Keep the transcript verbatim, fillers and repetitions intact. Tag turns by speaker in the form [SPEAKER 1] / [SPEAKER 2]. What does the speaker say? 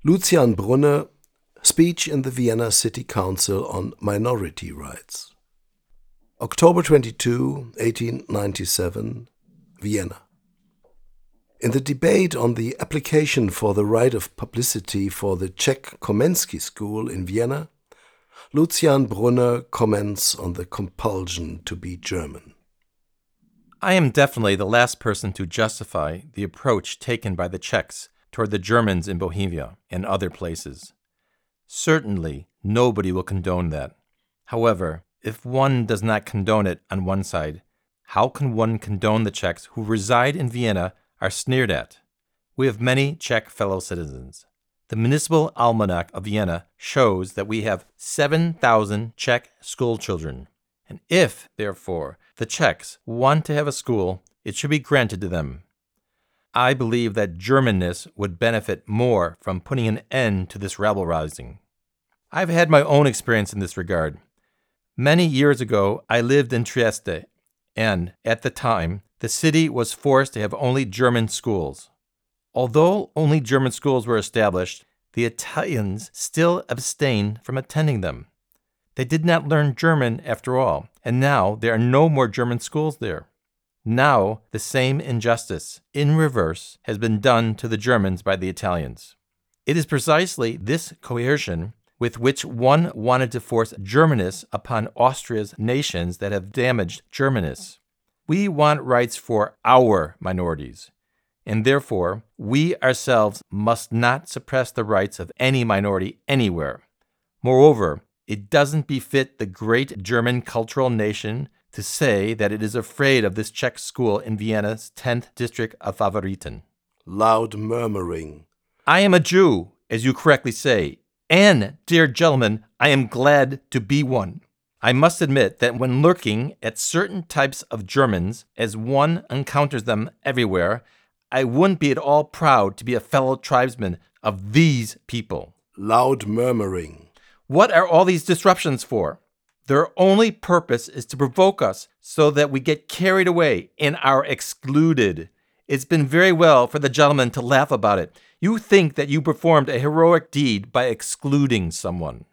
[SPEAKER 1] Lucian Brunner, Speech in the Vienna City Council on Minority Rights. October twenty-second, eighteen ninety-seven, Vienna. In the debate on the application for the right of publicity for the Czech Komensky School in Vienna, Lucian Brunner comments on the compulsion to be German.
[SPEAKER 2] I am definitely the last person to justify the approach taken by the Czechs toward the Germans in Bohemia and other places. Certainly, nobody will condone that. However, if one does not condone it on one side, how can one condone the Czechs who reside in Vienna are sneered at? We have many Czech fellow citizens. The Municipal Almanac of Vienna shows that we have seven thousand Czech schoolchildren. And if, therefore, the Czechs want to have a school, it should be granted to them. I believe that Germanness would benefit more from putting an end to this rabble-rousing. I've had my own experience in this regard. Many years ago, I lived in Trieste, and at the time, the city was forced to have only German schools. Although only German schools were established, the Italians still abstained from attending them. They did not learn German after all, and now there are no more German schools there. Now the same injustice, in reverse, has been done to the Germans by the Italians. It is precisely this coercion with which one wanted to force Germanness upon Austria's nations that have damaged Germanness. We want rights for our minorities, and therefore we ourselves must not suppress the rights of any minority anywhere. Moreover, it doesn't befit the great German cultural nation to say that it is afraid of this Czech school in Vienna's tenth district of Favoriten.
[SPEAKER 1] Loud murmuring.
[SPEAKER 2] I am a Jew, as you correctly say, and, dear gentlemen, I am glad to be one. I must admit that when looking at certain types of Germans, as one encounters them everywhere, I wouldn't be at all proud to be a fellow tribesman of these people.
[SPEAKER 1] Loud murmuring.
[SPEAKER 2] What are all these disruptions for? Their only purpose is to provoke us so that we get carried away and are excluded. It's been very well for the gentleman to laugh about it. You think that you performed a heroic deed by excluding someone.